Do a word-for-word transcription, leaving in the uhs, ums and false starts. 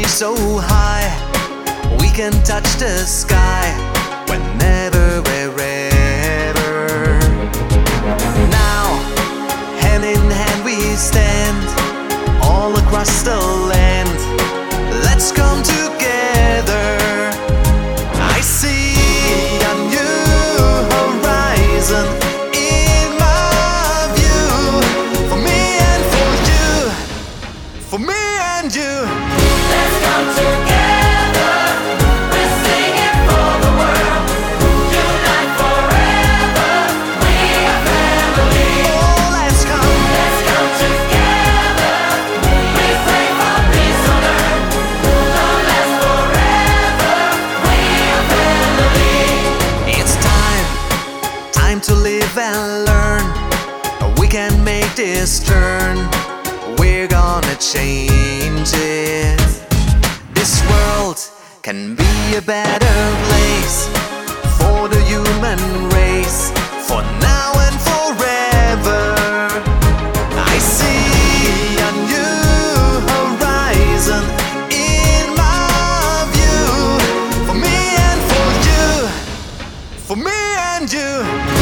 so high, we can touch the sky whenever, wherever. Now, hand in hand we stand all across the land. Let's come together. I see a new horizon in my view, for me and for you, for me and you. Let's come together, we're singing for the world. Unite forever, we are family. Oh, let's come. Let's come together, we pray for peace on earth. Long last forever, we are family. It's time, time to live and learn. We can make this turn. We're gonna change it. This world can be a better place for the human race, for now and forever. I see a new horizon in my view, for me and for you, for me and you.